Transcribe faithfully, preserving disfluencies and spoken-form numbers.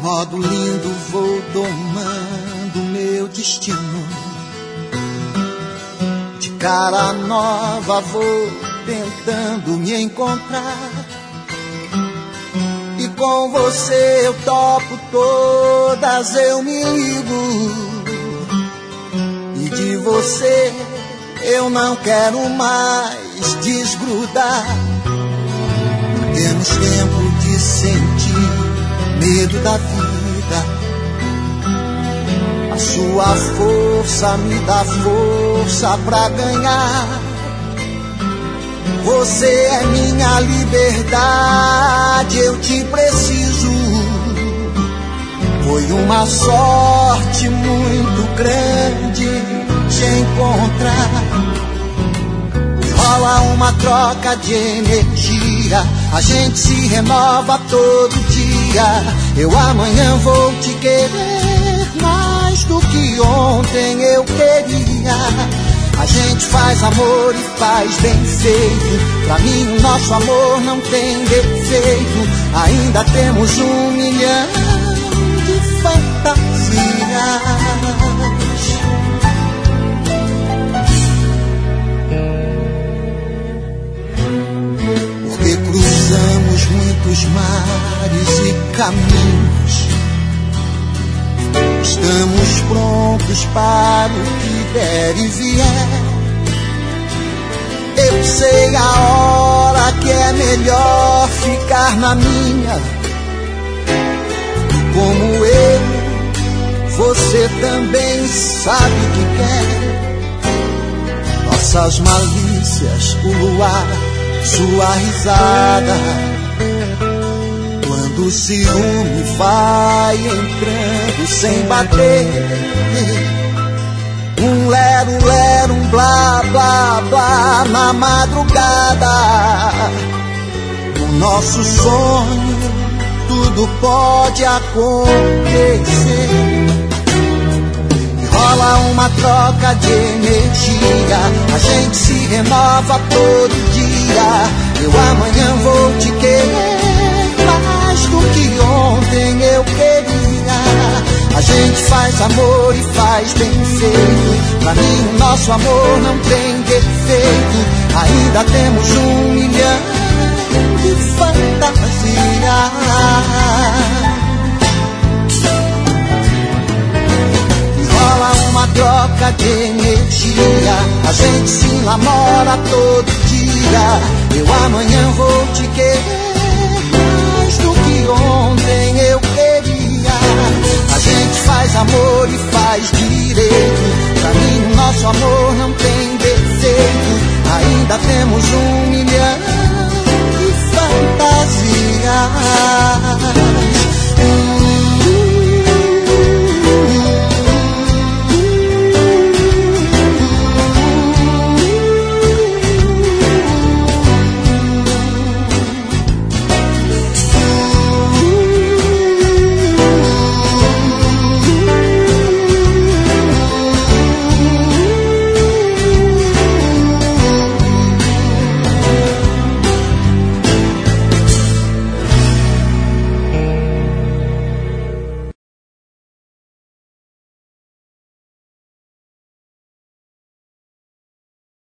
modo lindo vou domando meu destino. De cara nova vou tentando me encontrar. E com você eu topo todas, eu me ligo. E de você eu não quero mais desgrudar. Temos tempo de sentir medo da vida. A sua força me dá força pra ganhar. Você é minha liberdade, eu te preciso. Foi uma sorte muito grande te encontrar. Rola uma troca de energia, a gente se renova todo dia. Eu amanhã vou te querer mais do que ontem eu queria. A gente faz amor e faz bem feito. Pra mim o nosso amor não tem defeito. Ainda temos um milhão de fantasias. Porque cruzamos muitos mares e caminhos. Estamos prontos para o que der e vier. Eu sei a hora que é melhor ficar na minha. Como eu, você também sabe o que quer. Nossas malícias, o luar, sua risada. Quando o ciúme vai entrando sem bater. Um lero, lero, um blá, blá, blá na madrugada. No nosso sonho tudo pode acontecer. E rola uma troca de energia, a gente se renova todo dia. Eu amanhã vou te querer mais do que ontem eu queria. A gente faz amor e faz bem feito. Pra mim o nosso amor não tem defeito. Ainda temos um milhão de fantasias. Rola uma troca de energia, a gente se namora todo dia. Eu amanhã vou te querer mais do que ontem eu queria. A gente faz amor e faz direito. Pra mim o nosso amor não tem defeito.